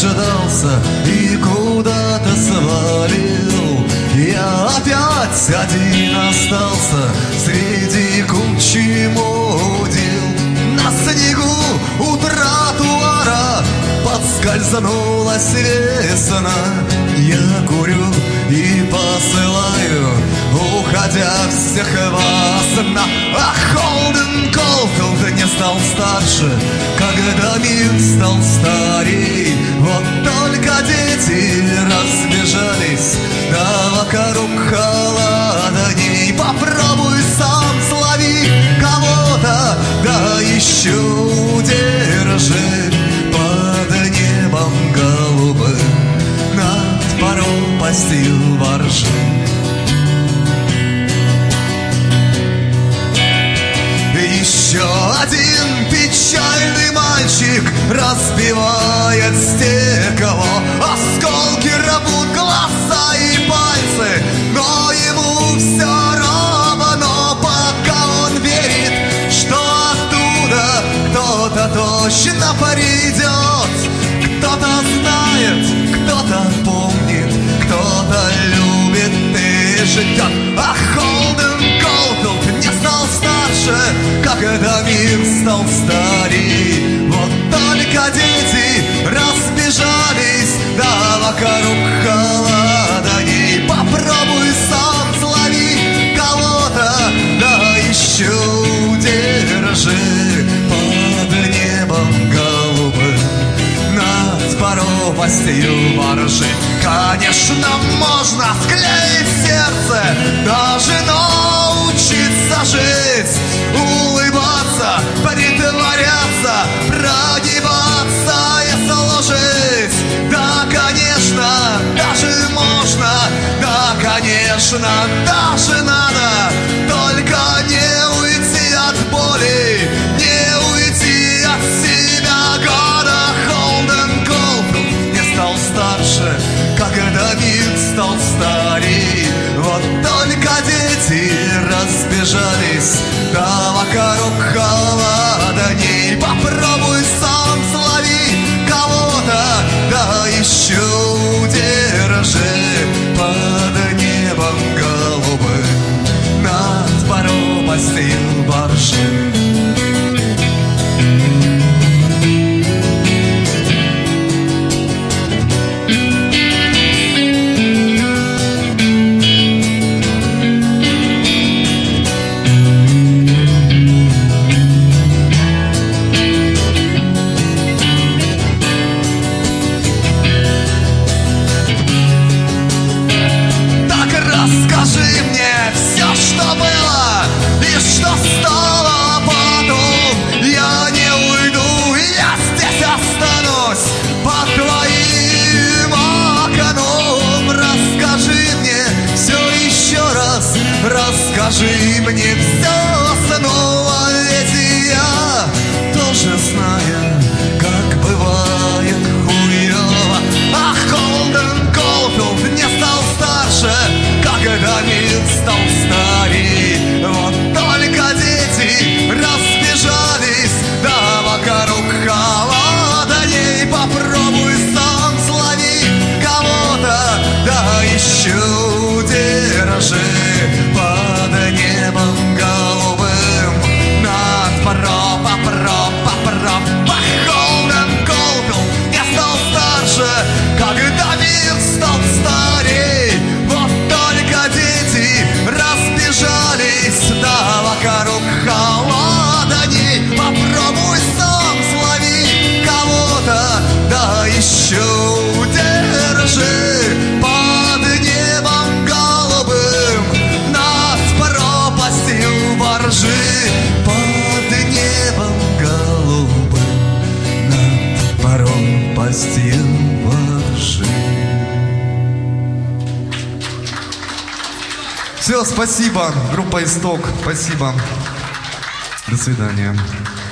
дождался и куда-то свалил. Я опять один остался среди кучи мудил. На снегу у тротуара подскользнулась весна. Я курю и посылаю, уходя всех вас на Холден Колфилд не стал старше, когда мир стал старей. Вот только дети разбежались, да вокруг холодней. Попробуй сам слови кого-то, да еще удержи под небом голубым над пропастью воржи. Еще один печальный мальчик разбивает стекло, осколки рвут глаза и пальцы, но ему все равно, пока он верит, что оттуда кто-то точно придет. Кто-то знает, кто-то помнит, кто-то любит и ждет. А Холден Колфилд не стал старше, когда мир стал старей. Вот только дети разбежались, да вокруг холодней. Попробуй сам слови кого-то, да еще удержи под небом голубым над пропастью воржи. Конечно, можно склеить сердце, даже научиться жить, улыбаться, притворяться, прогибаться и сложить. Да, конечно, даже можно, да, конечно, даже надо, только не уйти от боли, не уйти от себя. Года Холден Колфилд не стал старше, когда мир стал старей. Вот только дети разбежались, да вокруг холодней. Попробуй сам слови кого-то, да еще удержи под небом голубым над пропастью воржи. Расскажи мне все снова, ведь я тоже знаю, как бывает хуёво. А Холден Колфилд не стал старше, когда мир стал старей. Вот только дети разбежались, да вокруг холодней. Попробуй сам слови кого-то, да еще удержи под небом голубым над Холден Колфилд не стал старше, когда мир стал старей. Вот только дети разбежались, да вокруг холодней. Попробуй сам слови кого-то, да еще удержи под небом голубым над пропастью воржи. Под небом голубым над пропастью воржи. Все, спасибо. Группа «Исток», спасибо. До свидания.